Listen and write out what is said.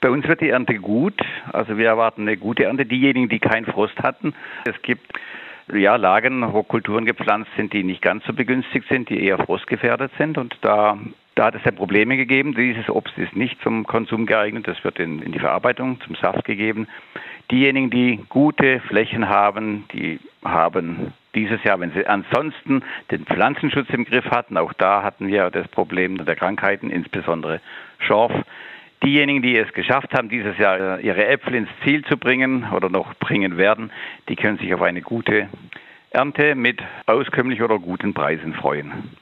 Bei uns wird die Ernte gut. Also wir erwarten eine gute Ernte. Diejenigen, die keinen Frost hatten, es gibt Lagen, wo Kulturen gepflanzt sind, die nicht ganz so begünstigt sind, die eher frostgefährdet sind. Und da hat es ja Probleme gegeben. Dieses Obst ist nicht zum Konsum geeignet. Das wird in die Verarbeitung, zum Saft gegeben. Diejenigen, die gute Flächen haben, die haben dieses Jahr, wenn sie ansonsten den Pflanzenschutz im Griff hatten, auch da hatten wir das Problem der Krankheiten, insbesondere Schorf. Diejenigen, die es geschafft haben, dieses Jahr ihre Äpfel ins Ziel zu bringen oder noch bringen werden, die können sich auf eine gute Ernte mit auskömmlichen oder guten Preisen freuen.